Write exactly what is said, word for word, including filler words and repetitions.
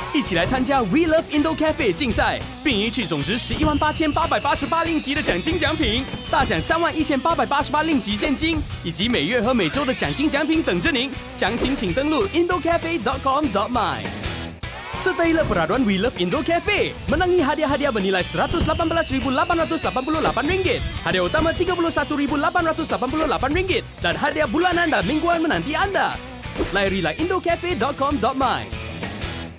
一起来参加 We Love Indo Cafe 竞赛，并赢取总值十一万八千八百八十八令吉的奖金奖品，大奖三万一千八百八十八令吉现金，以及每月和每周的奖金奖品等着您。详情请登录 indocafe dot com dot my。Sertailah peraduan We Love Indo Cafe. Menangi hadiah-hadiah bernilai seratus lapan belas ribu lapan ratus lapan puluh lapan ringgit. Hadiah utama tiga puluh satu ribu lapan ratus lapan puluh lapan ringgit. Dan hadiah bulanan dan mingguan menanti anda. Layarilah indocafe dot com dot my.